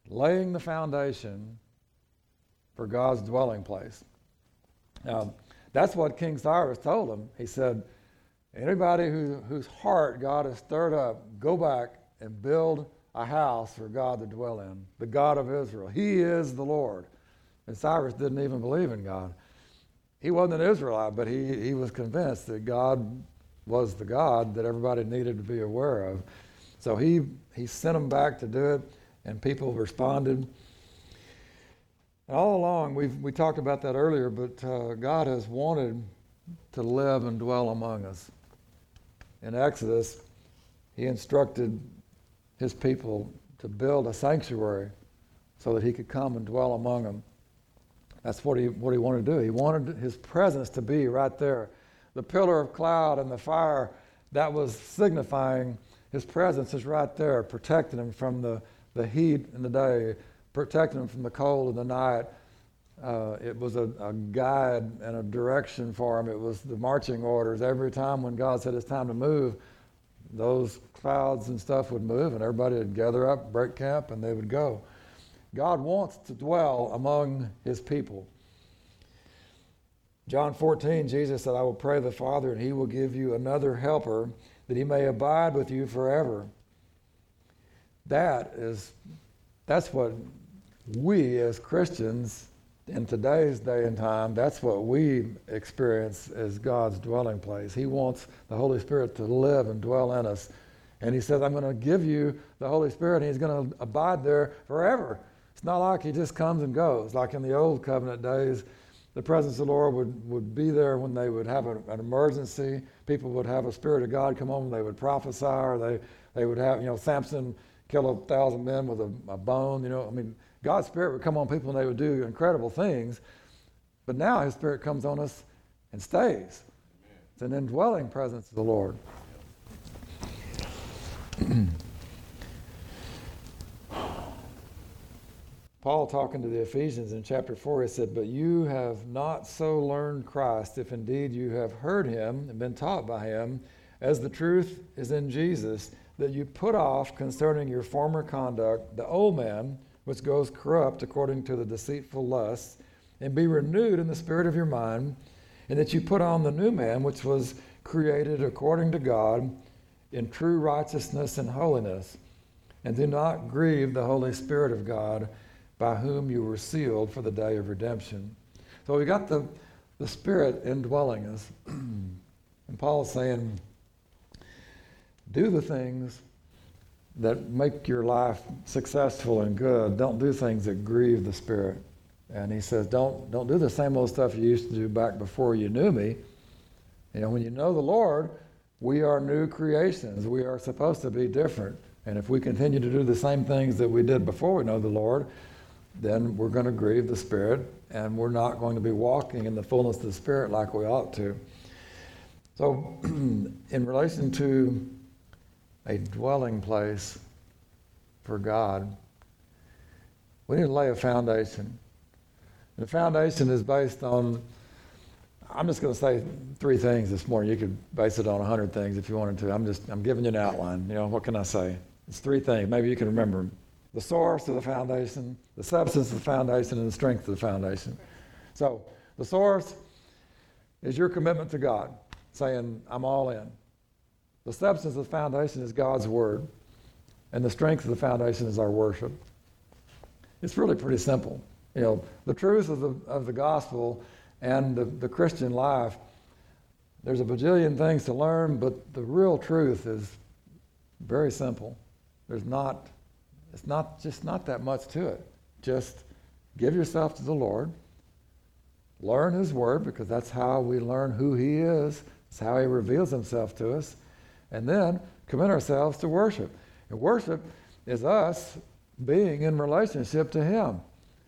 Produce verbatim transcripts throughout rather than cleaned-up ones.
laying the foundation for God's dwelling place. Now, that's what King Cyrus told him. He said, anybody who, whose heart God has stirred up, go back and build a house for God to dwell in, the God of Israel. He is the Lord. And Cyrus didn't even believe in God. He wasn't an Israelite, but he, he was convinced that God was the God that everybody needed to be aware of. So he, he sent them back to do it, and people responded. And all along, we've we talked about that earlier, but uh, God has wanted to live and dwell among us. In Exodus, he instructed his people to build a sanctuary so that he could come and dwell among them. That's what he what he wanted to do. He wanted his presence to be right there. The pillar of cloud and the fire, that was signifying his presence is right there, protecting him from the, the heat in the day, protecting him from the cold in the night. Uh, it was a, a guide and a direction for him. It was the marching orders. Every time when God said it's time to move, those clouds and stuff would move, and everybody would gather up, break camp, and they would go. God wants to dwell among his people. John fourteen, Jesus said, I will pray the Father, and he will give you another helper, that he may abide with you forever. That is, that's what we as Christians in today's day and time, that's what we experience as God's dwelling place. He wants the Holy Spirit to live and dwell in us. And he says, I'm going to give you the Holy Spirit, and he's going to abide there forever. It's not like he just comes and goes. Like in the old covenant days, the presence of the Lord would, would be there when they would have a, an emergency. People would have a Spirit of God come on, they would prophesy, or they, they would have, you know, Samson kill a thousand men with a, a bone, you know. I mean, God's Spirit would come on people and they would do incredible things. But now his Spirit comes on us and stays. Amen. It's an indwelling presence of the Lord. Paul, talking to the Ephesians in chapter four, he said, but you have not so learned Christ, if indeed you have heard him and been taught by him, as the truth is in Jesus, that you put off concerning your former conduct the old man, which goes corrupt according to the deceitful lusts, and be renewed in the spirit of your mind, and that you put on the new man, which was created according to God, in true righteousness and holiness, and do not grieve the Holy Spirit of God, by whom you were sealed for the day of redemption. So we got the, the Spirit indwelling us. And Paul's saying, do the things that make your life successful and good. Don't do things that grieve the Spirit. And he says, don't, don't do the same old stuff you used to do back before you knew me. You know, when you know the Lord, we are new creations. We are supposed to be different. And if we continue to do the same things that we did before we know the Lord, then we're going to grieve the Spirit, and we're not going to be walking in the fullness of the Spirit like we ought to. So in relation to a dwelling place for God, we need to lay a foundation. And the foundation is based on, I'm just going to say three things this morning. You could base it on a hundred things if you wanted to. I'm just, I'm giving you an outline. You know, what can I say? It's three things. Maybe you can remember them. The source of the foundation, the substance of the foundation, and the strength of the foundation. So the source is your commitment to God, saying, I'm all in. The substance of the foundation is God's word, and the strength of the foundation is our worship. It's really pretty simple. You know, the truth of the of the gospel and the, the Christian life, there's a bajillion things to learn, but the real truth is very simple. There's not It's not just not that much to it. Just give yourself to the Lord. Learn his word, because that's how we learn who he is. It's how he reveals himself to us. And then commit ourselves to worship. And worship is us being in relationship to him.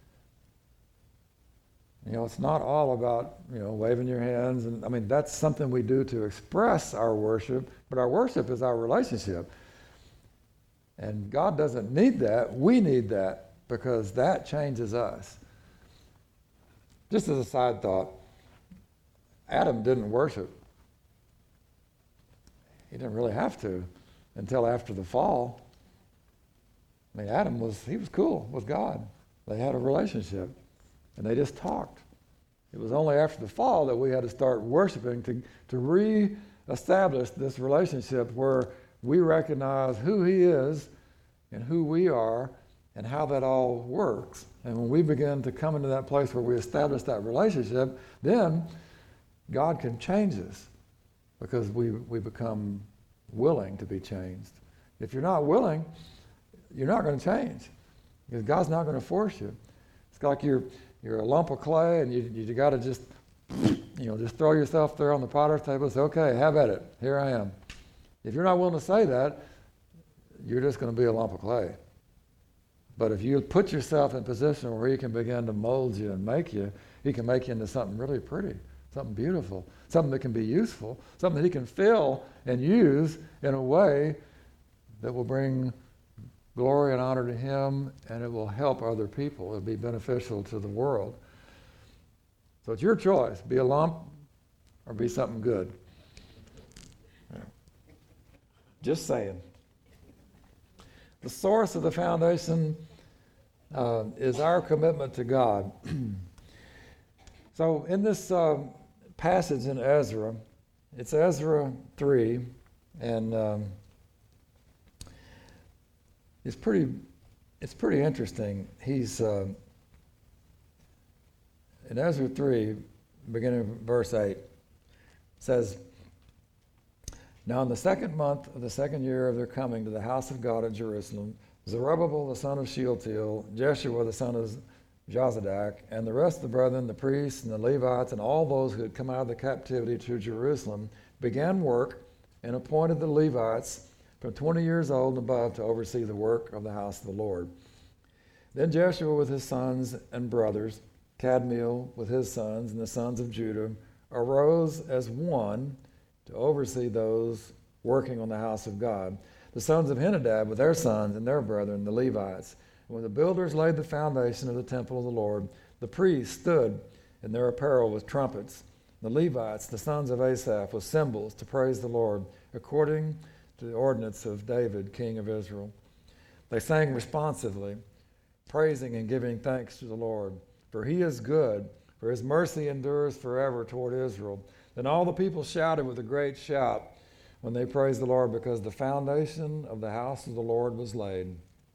You know, it's not all about, you know, waving your hands. And I mean, that's something we do to express our worship, but our worship is our relationship. And God doesn't need that. We need that, because that changes us. Just as a side thought, Adam didn't worship. He didn't really have to until after the fall. I mean, Adam was, he was cool with God. They had a relationship, and they just talked. It was only after the fall that we had to start worshiping to, to re-establish this relationship where we recognize who he is and who we are and how that all works. And when we begin to come into that place where we establish that relationship, then God can change us because we, we become willing to be changed. If you're not willing, you're not going to change because God's not going to force you. It's like you're you're a lump of clay and you you got to just you know just throw yourself there on the potter's table and say, okay, have at it. Here I am. If you're not willing to say that, you're just going to be a lump of clay. But if you put yourself in a position where he can begin to mold you and make you, he can make you into something really pretty, something beautiful, something that can be useful, something that he can fill and use in a way that will bring glory and honor to him, and it will help other people. It'll be beneficial to the world. So it's your choice. Be a lump or be something good. Yeah. Just saying. The source of the foundation uh, is our commitment to God. So in this uh, passage in Ezra, it's Ezra three, and um, it's pretty, it's pretty interesting. He's uh, in Ezra three, beginning verse eight, says, "Now in the second month of the second year of their coming to the house of God at Jerusalem, Zerubbabel the son of Shealtiel, Jeshua the son of Jozadak, and the rest of the brethren, the priests and the Levites, and all those who had come out of the captivity to Jerusalem, began work and appointed the Levites from twenty years old and above to oversee the work of the house of the Lord. Then Jeshua with his sons and brothers, Kadmiel with his sons and the sons of Judah, arose as one to oversee those working on the house of God. The sons of Henadab with their sons and their brethren, the Levites. And when the builders laid the foundation of the temple of the Lord, the priests stood in their apparel with trumpets. The Levites, the sons of Asaph, with cymbals to praise the Lord, according to the ordinance of David, king of Israel. They sang responsively, praising and giving thanks to the Lord. For he is good, for his mercy endures forever toward Israel. Then all the people shouted with a great shout when they praised the Lord, because the foundation of the house of the Lord was laid."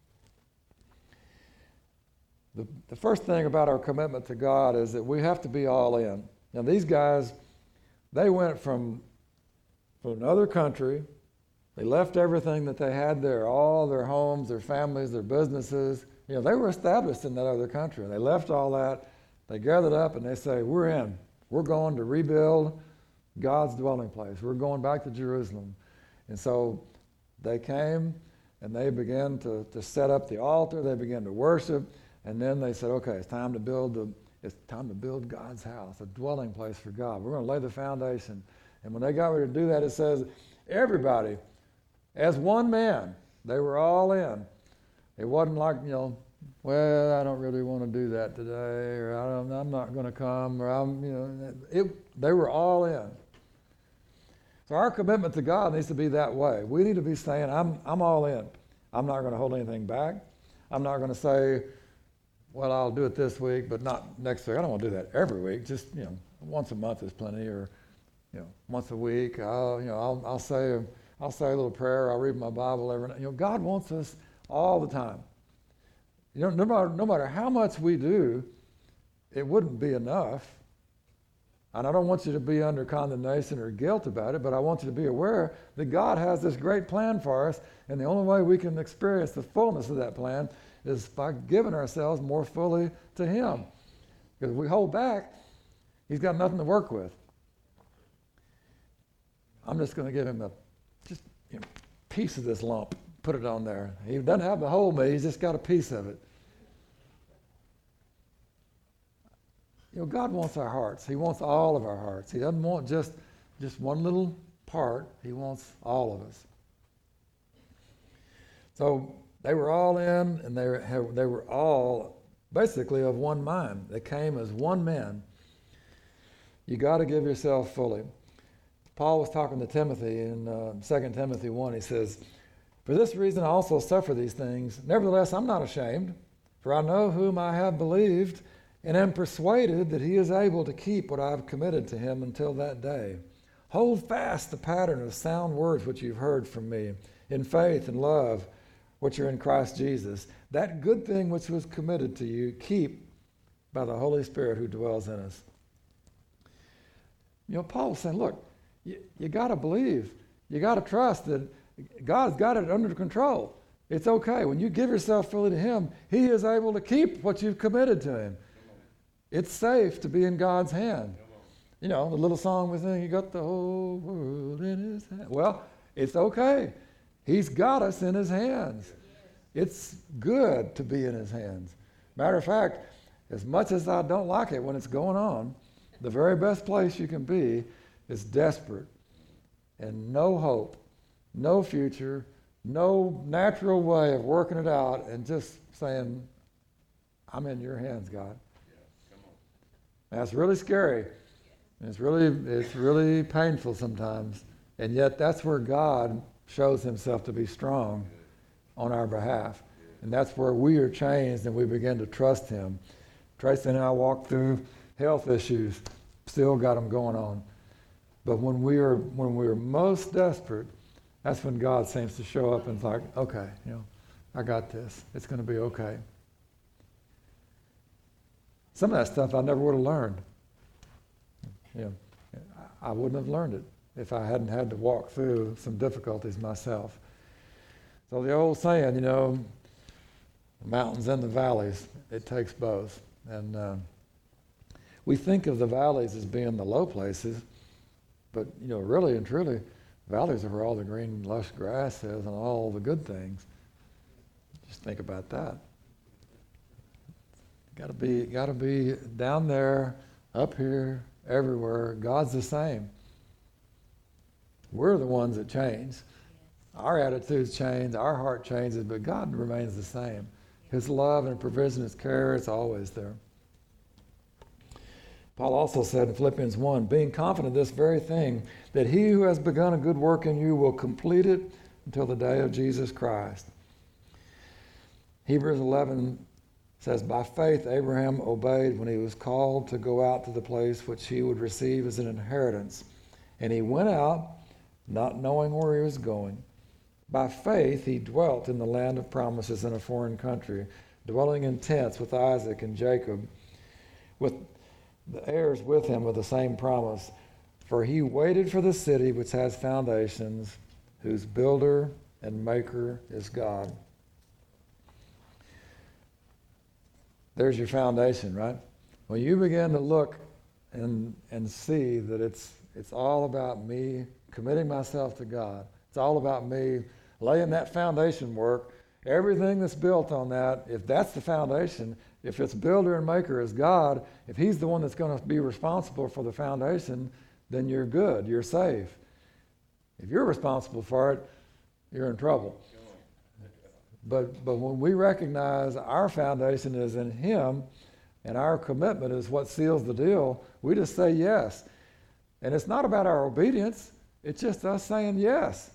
The, the first thing about our commitment to God is that we have to be all in. Now these guys, they went from, from another country. They left everything that they had there, all their homes, their families, their businesses. You know, they were established in that other country. They left all that. They gathered up and they say, we're in. We're going to rebuild God's dwelling place. We're going back to Jerusalem. And so they came and they began to, to set up the altar. They began to worship. And then they said, okay, it's time to build the, it's time to build God's house, a dwelling place for God. We're going to lay the foundation. And when they got ready to do that, it says, everybody, as one man, they were all in. It wasn't like, you know, well, I don't really want to do that today, or I don't, I'm not going to come, or I'm, you know, it, they were all in. So our commitment to God needs to be that way. We need to be saying, I'm, I'm all in. I'm not going to hold anything back. I'm not going to say, well, I'll do it this week, but not next week. I don't want to do that every week. Just, you know, once a month is plenty, or, you know, once a week. I'll, you know, I'll, I'll say, I'll say a little prayer. I'll read my Bible every night. You know, God wants us all the time. You know, no matter, no matter how much we do, it wouldn't be enough. And I don't want you to be under condemnation or guilt about it, but I want you to be aware that God has this great plan for us, and the only way we can experience the fullness of that plan is by giving ourselves more fully to him. Because if we hold back, he's got nothing to work with. I'm just going to give him a just you know, piece of this lump, put it on there. He doesn't have the whole me, he's just got a piece of it. You know, God wants our hearts. He wants all of our hearts. He doesn't want just, just one little part. He wants all of us. So they were all in, and they were, they were all basically of one mind. They came as one man. You got to give yourself fully. Paul was talking to Timothy in uh, Second Timothy one. He says, For this reason I also suffer these things. Nevertheless, I'm not ashamed, for I know whom I have believed, and am persuaded that he is able to keep what I have committed to him until that day. Hold fast the pattern of sound words which you've heard from me, in faith and love, which are in Christ Jesus. That good thing which was committed to you, keep by the Holy Spirit who dwells in us. You know, Paul's saying, look, you, you got to believe. You got to trust that God's got it under control. It's okay. When you give yourself fully to him, he is able to keep what you've committed to him. It's safe to be in God's hand. You know, the little song we sing, he got the whole world in his hand. Well, it's okay. He's got us in his hands. It's good to be in his hands. Matter of fact, as much as I don't like it when it's going on, the very best place you can be is desperate and no hope, no future, no natural way of working it out, and just saying, I'm in your hands, God. Yeah, come on. That's really scary. It's really, it's really painful sometimes. And yet that's where God shows himself to be strong on our behalf. And that's where we are changed and we begin to trust him. Tracy and I walked through health issues, still got them going on. But when we are when we are most desperate, that's when God seems to show up and it's like, okay, you know, I got this. It's going to be okay. Some of that stuff I never would have learned. You know, I wouldn't have learned it if I hadn't had to walk through some difficulties myself. So the old saying, you know, the mountains and the valleys, it takes both. And uh, we think of the valleys as being the low places, but, you know, really and truly, valleys are where all the green, lush grass is and all the good things. Just think about that. Got to be, got to be down there, up here, everywhere. God's the same. We're the ones that change. Our attitudes change, our heart changes, but God remains the same. His love and provision, his care, it's always there. Paul also said in Philippians one, being confident of this very thing, that he who has begun a good work in you will complete it until the day of Jesus Christ. Hebrews eleven says, by faith Abraham obeyed when he was called to go out to the place which he would receive as an inheritance. And he went out, not knowing where he was going. By faith he dwelt in the land of promises in a foreign country, dwelling in tents with Isaac and Jacob, with the heirs with him with the same promise. For he waited for the city which has foundations, whose builder and maker is God. There's your foundation, right? When you begin to look and and see that it's it's all about me committing myself to God. It's all about me laying that foundation work. Everything that's built on that, if that's the foundation, if its builder and maker is God, if he's the one that's going to be responsible for the foundation, then you're good, you're safe. If you're responsible for it, you're in trouble. But but when we recognize our foundation is in him and our commitment is what seals the deal, we just say yes. And it's not about our obedience, it's just us saying yes.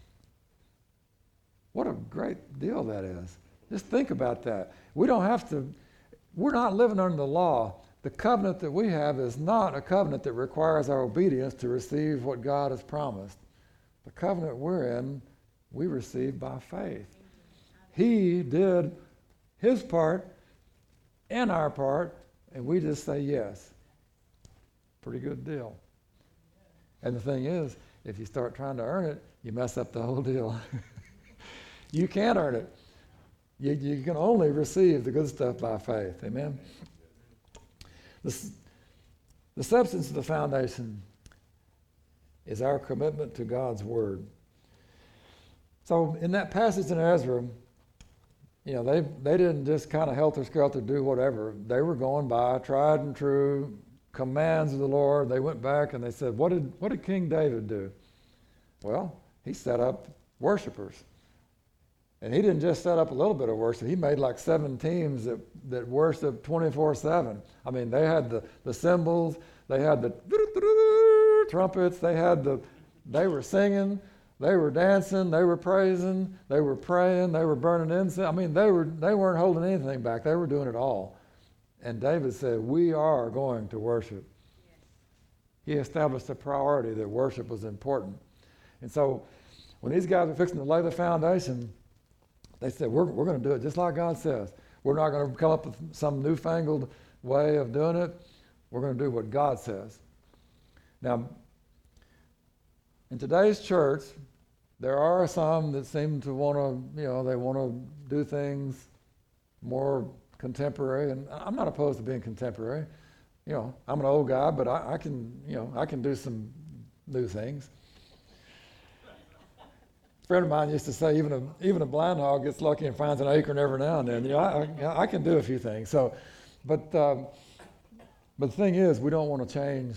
What a great deal that is. Just think about that. We don't have to, we're not living under the law. The covenant that we have is not a covenant that requires our obedience to receive what God has promised. The covenant we're in, we receive by faith. He did his part and our part, and we just say yes. Pretty good deal. And the thing is, if you start trying to earn it, you mess up the whole deal. You can't earn it. You, you can only receive the good stuff by faith. Amen? The, the substance of the foundation is our commitment to God's word. So in that passage in Ezra, you know, they they didn't just kind of helter-skelter do whatever. They were going by tried and true commands of the Lord. They went back and they said, what did what did King David do? Well, he set up worshipers. And he didn't just set up a little bit of worship. He made like seven teams that, that worshiped twenty-four seven. I mean, they had the, the cymbals, they had the trumpets, they had the, they were singing They were dancing, they were praising, they were praying, they were burning incense. I mean, they were they weren't holding anything back. They were doing it all. And David said, we are going to worship. Yes. He established a priority that worship was important. And so when these guys were fixing to lay the foundation, they said, we're, we're going to do it just like God says. We're not going to come up with some newfangled way of doing it. We're going to do what God says. Now, in today's church, there are some that seem to want to, you know, they want to do things more contemporary, and I'm not opposed to being contemporary. You know, I'm an old guy, but I, I can, you know, I can do some new things. A friend of mine used to say, even a even a blind hog gets lucky and finds an acorn every now and then. You know, I, I, I can do a few things. So, but um, but the thing is, we don't want to change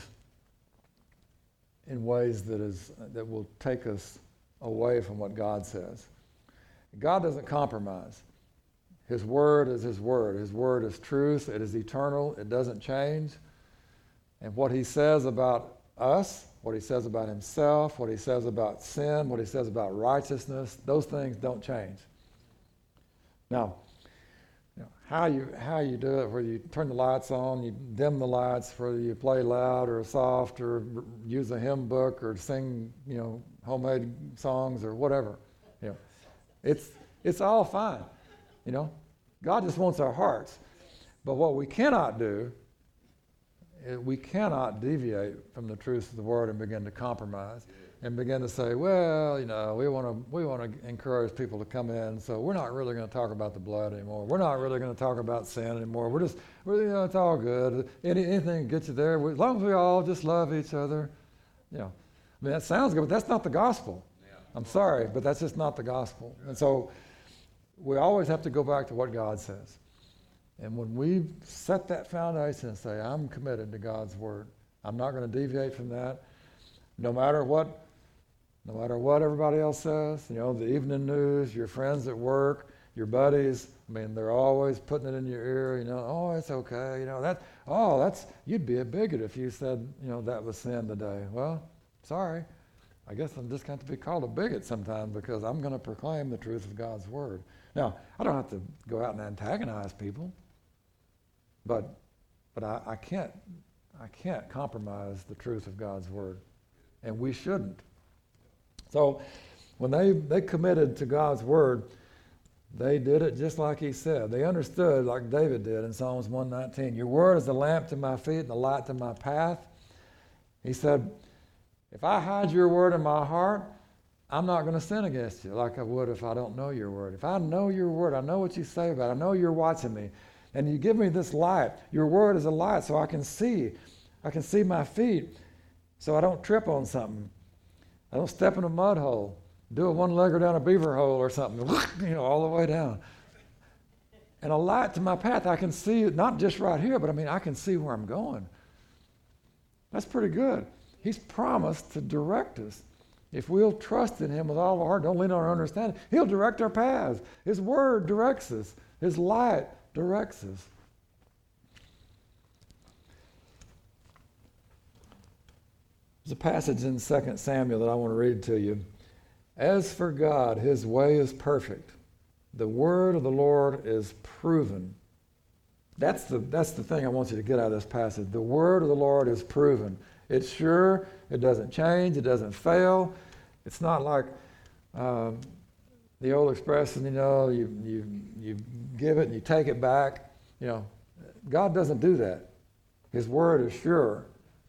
in ways that is that will take us away from what God says. God doesn't compromise. His word is his word. His word is truth. It is eternal. It doesn't change. And what he says about us, what he says about himself, what he says about sin, what he says about righteousness, those things don't change. Now, you know, how you how you do it, whether you turn the lights on, you dim the lights, whether you play loud or soft, or use a hymn book, or sing, you know, homemade songs or whatever, you know, it's it's all fine, you know. God just wants our hearts. But what we cannot do, is we cannot deviate from the truth of the word and begin to compromise and begin to say, well, you know, we want to we want to encourage people to come in, so we're not really going to talk about the blood anymore. We're not really going to talk about sin anymore. We're just, we're, you know, it's all good. Any, anything gets you there. We, as long as we all just love each other, you know. I mean, that sounds good, but that's not the gospel. Yeah. I'm sorry, but that's just not the gospel. And so we always have to go back to what God says. And when we set that foundation and say, I'm committed to God's word, I'm not going to deviate from that, no matter what, no matter what everybody else says, you know, the evening news, your friends at work, your buddies, I mean, they're always putting it in your ear, you know, oh, it's okay, you know, that, oh, that's, you'd be a bigot if you said, you know, that was sin today. Well, sorry. I guess I'm just going to be called a bigot sometimes because I'm going to proclaim the truth of God's word. Now, I don't have to go out and antagonize people, but but I, I can't I can't compromise the truth of God's word, and we shouldn't. So when they, they committed to God's word, they did it just like he said. They understood like David did in Psalms one nineteen. Your word is a lamp to my feet and a light to my path. He said, if I hide your word in my heart, I'm not going to sin against you like I would if I don't know your word. If I know your word, I know what you say about it, I know you're watching me, and you give me this light. Your word is a light so I can see. I can see my feet so I don't trip on something. I don't step in a mud hole, do a one-legger down a beaver hole or something, you know, all the way down. And a light to my path, I can see, not just right here, but I mean, I can see where I'm going. That's pretty good. He's promised to direct us. If we'll trust in him with all our heart, don't lean on our understanding, he'll direct our paths. His word directs us. His light directs us. There's a passage in Second Samuel that I want to read to you. As for God, his way is perfect. The word of the Lord is proven. That's the, that's the thing I want you to get out of this passage. The word of the Lord is proven. It's sure. It doesn't change. It doesn't fail. It's not like um, the old expression, you know, you, you, you give it and you take it back. You know, God doesn't do that. His word is sure.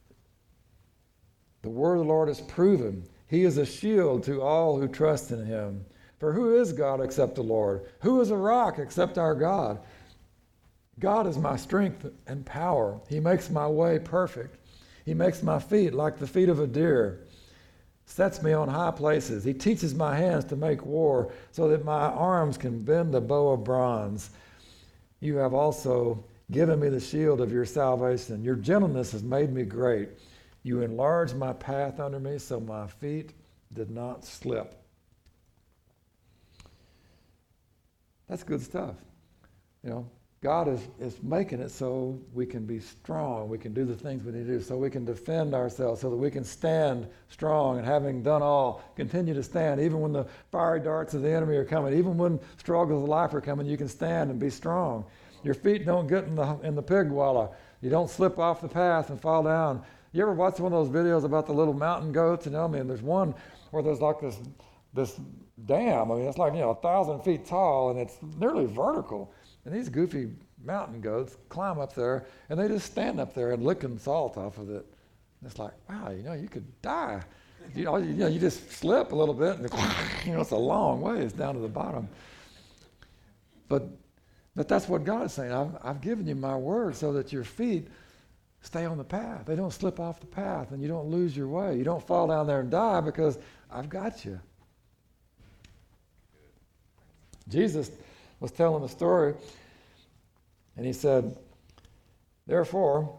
The word of the Lord is proven. He is a shield to all who trust in him. For who is God except the Lord? Who is a rock except our God? God is my strength and power. He makes my way perfect. He makes my feet like the feet of a deer, sets me on high places. He teaches my hands to make war so that my arms can bend the bow of bronze. You have also given me the shield of your salvation. Your gentleness has made me great. You enlarged my path under me so my feet did not slip. That's good stuff. You know, God is, is making it so we can be strong. We can do the things we need to do, so we can defend ourselves, so that we can stand strong, and having done all, continue to stand. Even when the fiery darts of the enemy are coming, even when struggles of life are coming, you can stand and be strong. Your feet don't get in the in the pig wallow. You don't slip off the path and fall down. You ever watch one of those videos about the little mountain goats? And I mean, there's one where there's like this this dam. I mean, it's like, you know, a thousand feet tall, and it's nearly vertical. And these goofy mountain goats climb up there, and they just stand up there and licking salt off of it. And it's like, wow, you know, you could die. You know, you, you know, you just slip a little bit, and you know, it's a long ways down to the bottom. But but that's what God is saying. I've, I've given you my word so that your feet stay on the path. They don't slip off the path, and you don't lose your way. You don't fall down there and die, because I've got you. Jesus was telling the story, and he said, therefore,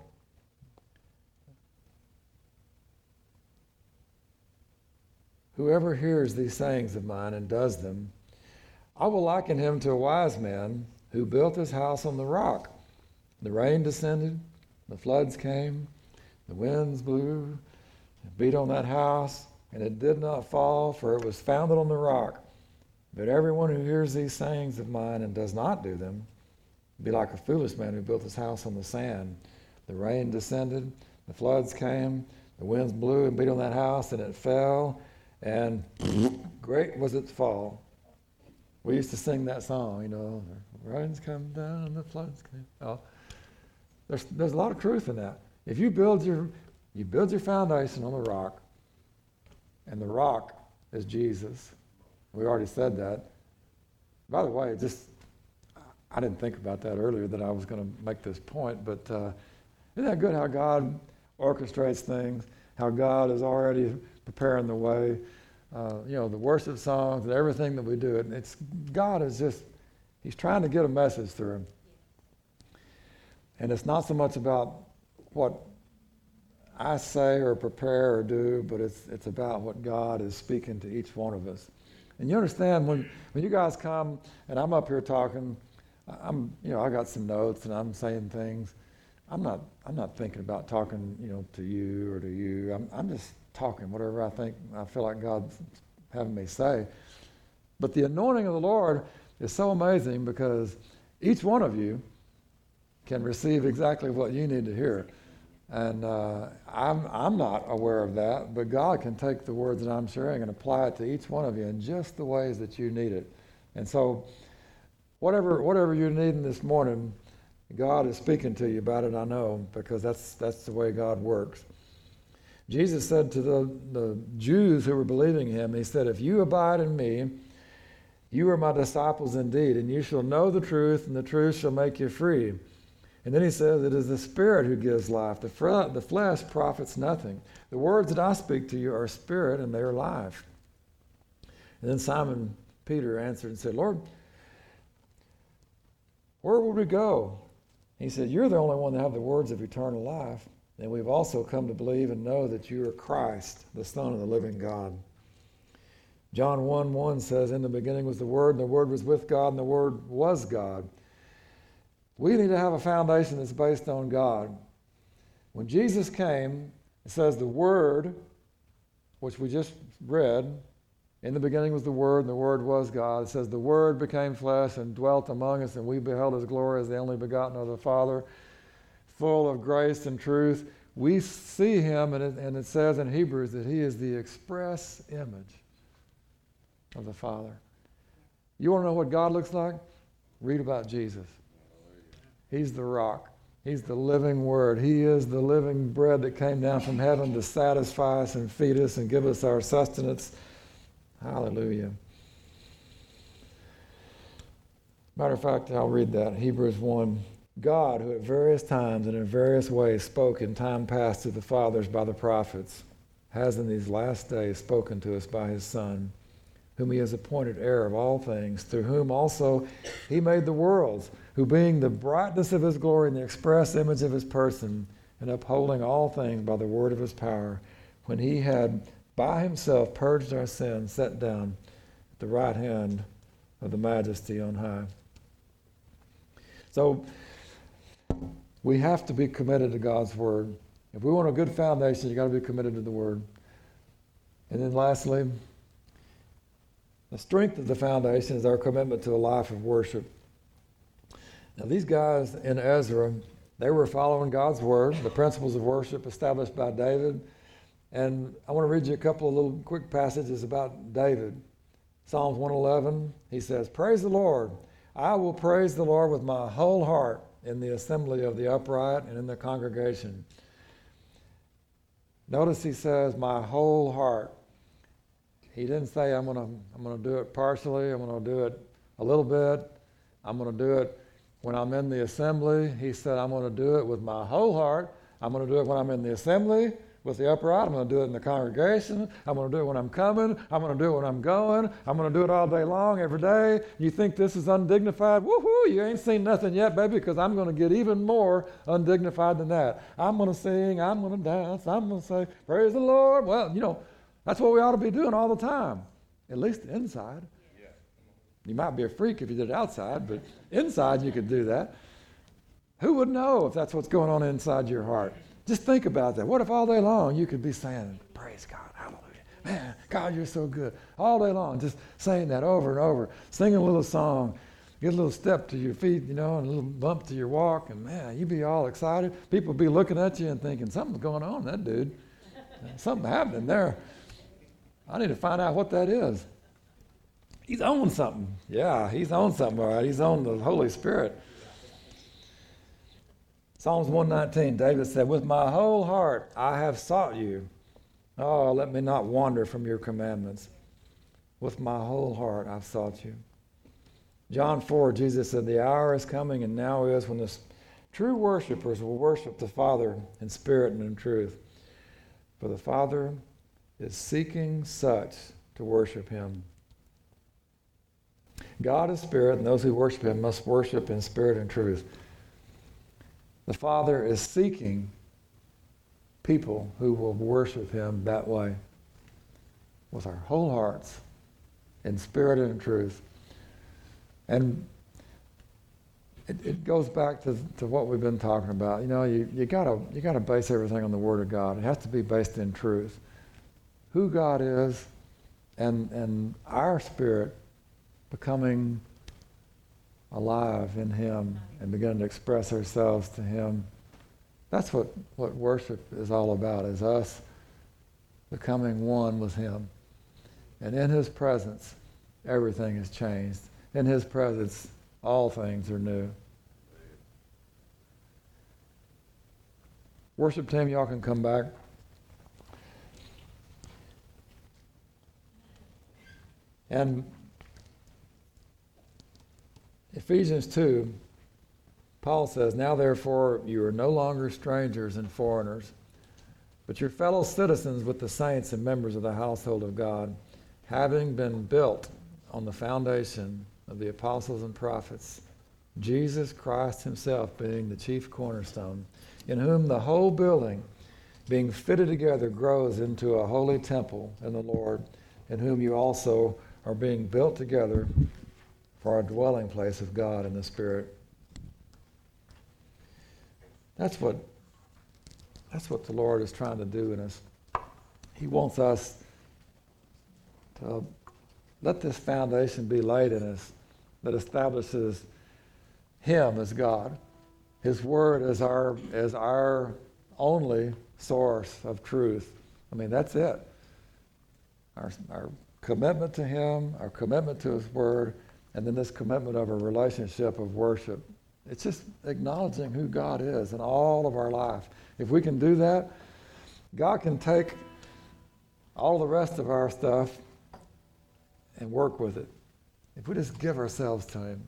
whoever hears these sayings of mine and does them, I will liken him to a wise man who built his house on the rock. The rain descended, the floods came, the winds blew, and beat on that house, and it did not fall, for it was founded on the rock. But everyone who hears these sayings of mine and does not do them be like a foolish man who built his house on the sand. The rain descended, the floods came, the winds blew and beat on that house, and it fell, and great was its fall. We used to sing that song, you know, the rains come down and the floods came. Oh, there's there's a lot of truth in that. If you build your you build your foundation on the rock, and the rock is Jesus. We already said that. By the way, just I didn't think about that earlier, that I was going to make this point, but uh, isn't that good how God orchestrates things, how God is already preparing the way, uh, you know, the worship songs and everything that we do. And it's God is just, he's trying to get a message through him. And it's not so much about what I say or prepare or do, but it's it's about what God is speaking to each one of us. And you understand, when, when you guys come and I'm up here talking, I'm, you know, I got some notes and I'm saying things. I'm not, I'm not thinking about talking, you know, to you or to you. I'm, I'm just talking whatever I think, I feel like God's having me say. But the anointing of the Lord is so amazing, because each one of you can receive exactly what you need to hear. And uh, I'm I'm not aware of that, but God can take the words that I'm sharing and apply it to each one of you in just the ways that you need it. And so whatever whatever you're needing this morning, God is speaking to you about it, I know, because that's that's the way God works. Jesus said to the, the Jews who were believing him, he said, if you abide in me, you are my disciples indeed, and you shall know the truth, and the truth shall make you free. And then he says, it is the Spirit who gives life. The, fr- the flesh profits nothing. The words that I speak to you are spirit, and they are life. And then Simon Peter answered and said, Lord, where would we go? He said, you're the only one that have the words of eternal life. And we've also come to believe and know that you are Christ, the Son of the living God. John one one says, in the beginning was the Word, and the Word was with God, and the Word was God. We need to have a foundation that's based on God. When Jesus came, it says the Word, which we just read, in the beginning was the Word, and the Word was God. It says the Word became flesh and dwelt among us, and we beheld his glory as the only begotten of the Father, full of grace and truth. We see him, and it, and it says in Hebrews that he is the express image of the Father. You want to know what God looks like? Read about Jesus. He's the rock. He's the living word. He is the living bread that came down from heaven to satisfy us and feed us and give us our sustenance. Hallelujah. Matter of fact, I'll read that. Hebrews one. God, who at various times and in various ways spoke in time past to the fathers by the prophets, has in these last days spoken to us by his Son, whom he has appointed heir of all things, through whom also he made the worlds, who being the brightness of his glory and the express image of his person, and upholding all things by the word of his power, when he had by himself purged our sins, sat down at the right hand of the majesty on high. So we have to be committed to God's Word. If we want a good foundation, you got to be committed to the Word. And then lastly, the strength of the foundation is our commitment to a life of worship. Now these guys in Ezra, they were following God's Word, the principles of worship established by David. And I want to read you a couple of little quick passages about David. Psalms one eleven, he says, "Praise the Lord. I will praise the Lord with my whole heart in the assembly of the upright and in the congregation." Notice he says, my whole heart. He didn't say, I'm going to I'm going to do it partially, I'm going to do it a little bit, I'm going to do it when I'm in the assembly. He said, I'm going to do it with my whole heart. I'm going to do it when I'm in the assembly with the upright. I'm going to do it in the congregation. I'm going to do it when I'm coming. I'm going to do it when I'm going. I'm going to do it all day long, every day. You think this is undignified? Woohoo! You ain't seen nothing yet, baby, because I'm going to get even more undignified than that. I'm going to sing. I'm going to dance. I'm going to say, praise the Lord. Well, you know, that's what we ought to be doing all the time, at least inside. Yeah. You might be a freak if you did it outside, but inside you could do that. Who would know if that's what's going on inside your heart? Just think about that. What if all day long you could be saying, praise God, hallelujah. Man, God, you're so good. All day long, just saying that over and over. Sing a little song. Get a little step to your feet, you know, and a little bump to your walk. And man, you'd be all excited. People would be looking at you and thinking, something's going on, that dude. Something happening there. I need to find out what that is. He's on something. Yeah, he's on something, all right. He's on the Holy Spirit. Psalms one nineteen, David said, with my whole heart I have sought you. Oh, let me not wander from your commandments. With my whole heart I've sought you. John four, Jesus said, the hour is coming and now is when the true worshipers will worship the Father in spirit and in truth. For the Father is seeking such to worship him. God is spirit, and those who worship him must worship in spirit and truth. The Father is seeking people who will worship him that way, with our whole hearts, in spirit and in truth. And it, it goes back to, to what we've been talking about. You know, you, you gotta you gotta base everything on the Word of God. It has to be based in truth. Who God is, and and our spirit becoming alive in him and beginning to express ourselves to him. That's what, what worship is all about, is us becoming one with him. And in his presence, everything has changed. In his presence, all things are new. Worship team, y'all can come back. And Ephesians two, Paul says, now therefore you are no longer strangers and foreigners, but you're fellow citizens with the saints and members of the household of God, having been built on the foundation of the apostles and prophets, Jesus Christ himself being the chief cornerstone, in whom the whole building, being fitted together, grows into a holy temple in the Lord, in whom you also are being built together for our dwelling place of God in the Spirit. That's what, that's what the Lord is trying to do in us. He wants us to let this foundation be laid in us that establishes him as God. His Word as our, as our only source of truth. I mean, that's it. Our, our commitment to him, our commitment to his Word, and then this commitment of a relationship of worship. It's just acknowledging who God is in all of our life. If we can do that, God can take all the rest of our stuff and work with it. If we just give ourselves to him.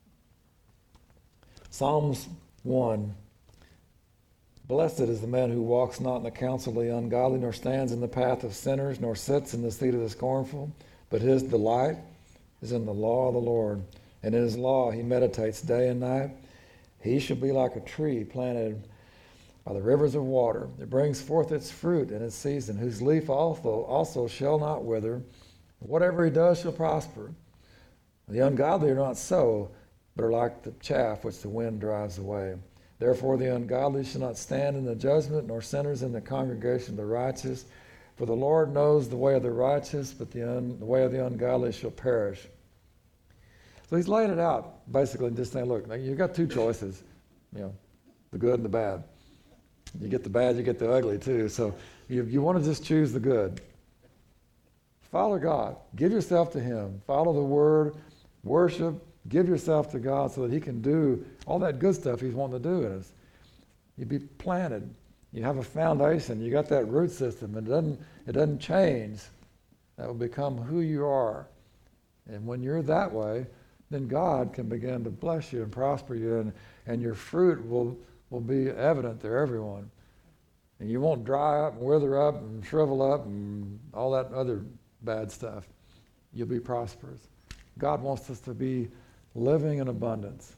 Psalms one. Blessed is the man who walks not in the counsel of the ungodly, nor stands in the path of sinners, nor sits in the seat of the scornful, but his delight is in the law of the Lord, and in his law he meditates day and night. He shall be like a tree planted by the rivers of water. It brings forth its fruit in its season, whose leaf also, also shall not wither. Whatever he does shall prosper. The ungodly are not so, but are like the chaff which the wind drives away. Therefore the ungodly shall not stand in the judgment, nor sinners in the congregation of the righteous. For the Lord knows the way of the righteous, but the, un, the way of the ungodly shall perish. So he's laid it out, basically, just saying, look, you've got two choices, you know, the good and the bad. You get the bad, you get the ugly too. So you, you want to just choose the good. Follow God. Give yourself to him. Follow the word. Worship. Give yourself to God so that he can do all that good stuff he's wanting to do in us. You be planted. You have a foundation. You got that root system. It doesn't, it doesn't change. That will become who you are. And when you're that way, then God can begin to bless you and prosper you, and, and your fruit will, will be evident to everyone. And you won't dry up and wither up and shrivel up and all that other bad stuff. You'll be prosperous. God wants us to be living in abundance.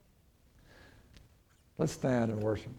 Let's stand and worship.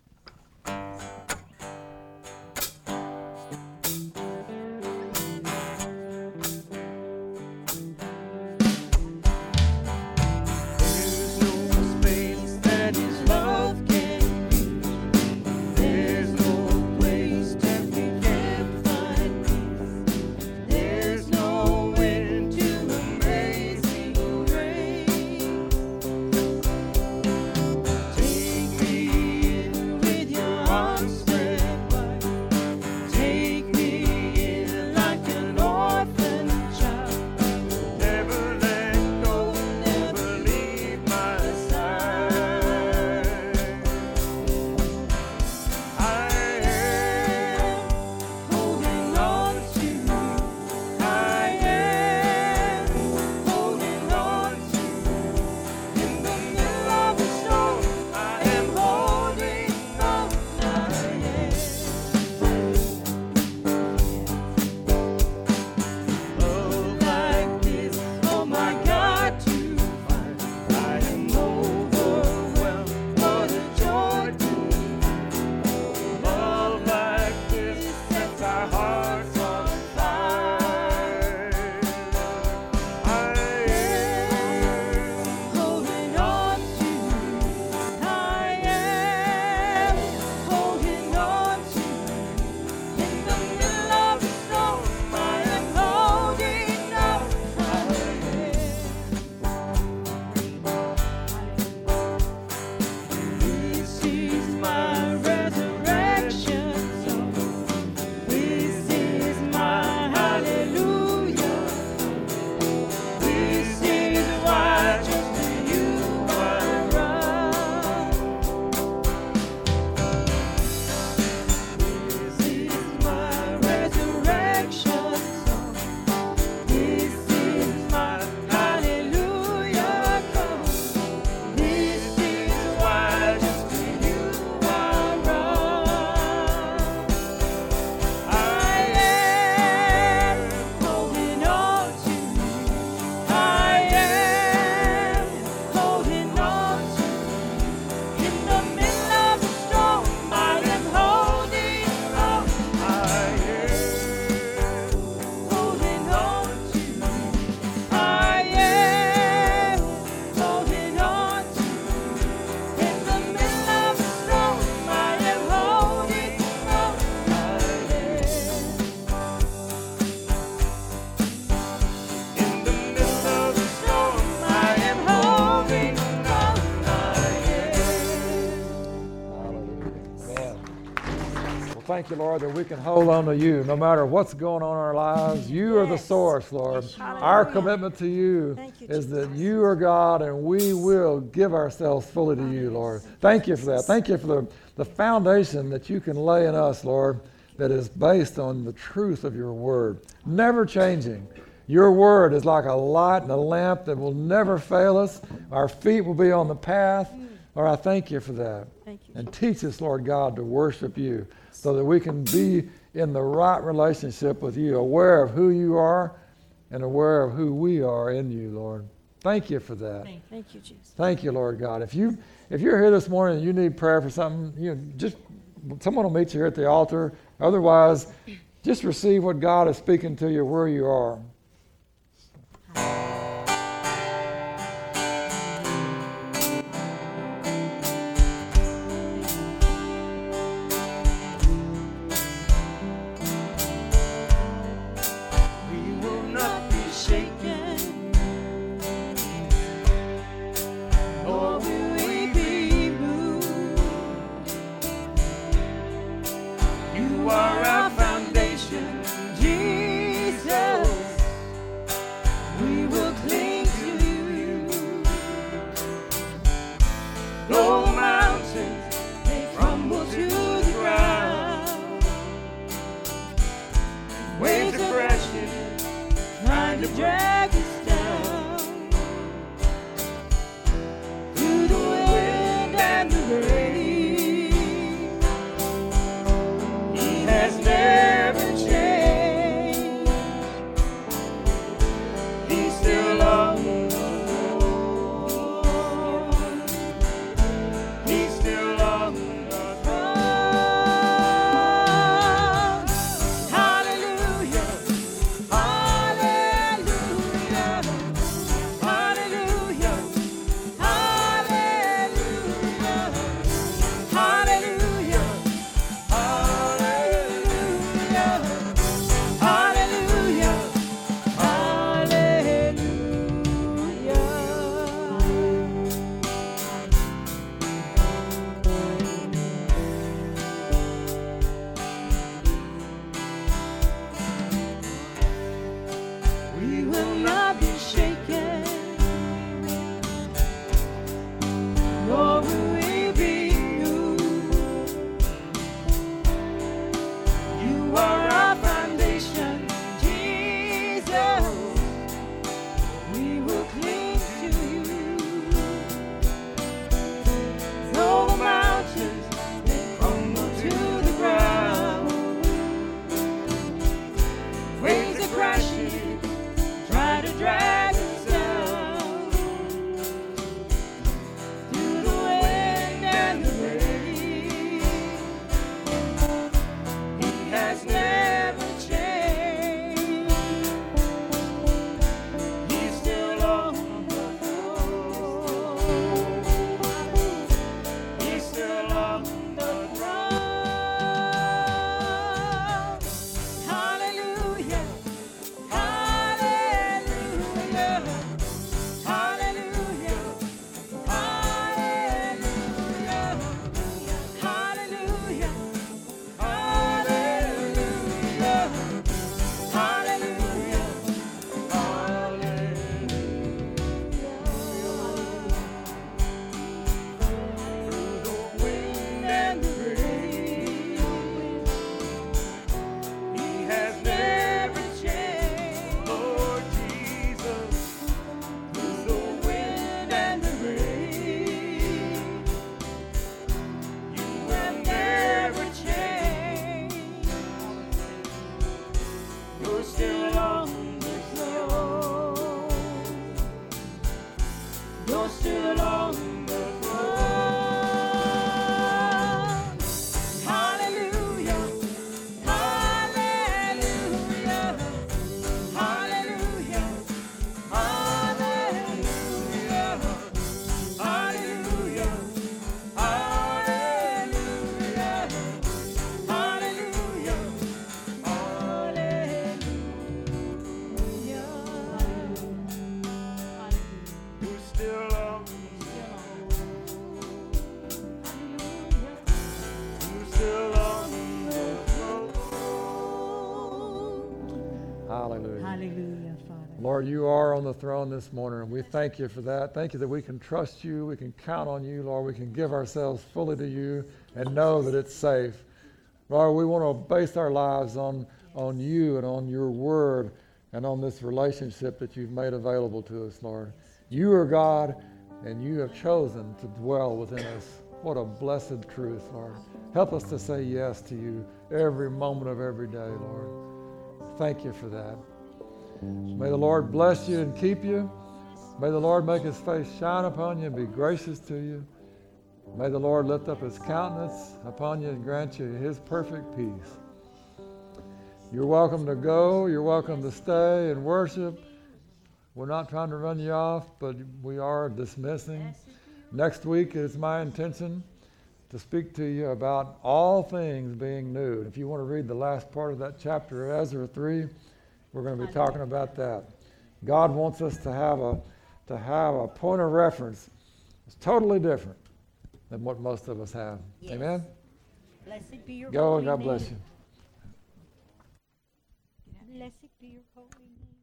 Thank you, Lord, that we can hold on to you no matter what's going on in our lives. You are the source, Lord. Hallelujah. Our commitment to you, you is Jesus. that you are God and we will give ourselves fully to you, Lord. Thank you for that. Thank you for the, the foundation that you can lay in us, Lord, that is based on the truth of your word, never changing. Your word is like a light and a lamp that will never fail us. Our feet will be on the path. Lord, I thank you for that. Thank you. And teach us, Lord God, to worship you so that we can be in the right relationship with you, aware of who you are and aware of who we are in you, Lord. Thank you for that. Thank you, Jesus. Thank you, Lord God. If you if you're here this morning and you need prayer for something, you know, just someone will meet you here at the altar. Otherwise, just receive what God is speaking to you where you are. You're still on the throne. Hallelujah. Hallelujah. Hallelujah. Hallelujah. Hallelujah. Hallelujah. Hallelujah. Hallelujah. You're still on the You're still on the throne. Hallelujah. Hallelujah, Father. Lord, you are on the throne this morning, and we thank you for that. Thank you that we can trust you, we can count on you, Lord. We can give ourselves fully to you and know that it's safe. Lord, we want to base our lives on, on you and on your word and on this relationship that you've made available to us, Lord. You are God, and you have chosen to dwell within us. What a blessed truth, Lord. Help us to say yes to you every moment of every day, Lord. Thank you for that. May the Lord bless you and keep you. May the Lord make his face shine upon you and be gracious to you. May the Lord lift up his countenance upon you and grant you his perfect peace. You're welcome to go. You're welcome to stay and worship. We're not trying to run you off, but we are dismissing. Next week, it is my intention to speak to you about all things being new. If you want to read the last part of that chapter of Ezra three, we're going to be talking about that. God wants us to have a to have a point of reference. It's totally different than what most of us have. Yes. Amen? Blessed be your Go holy and God name. bless you. Blessed be your holy name.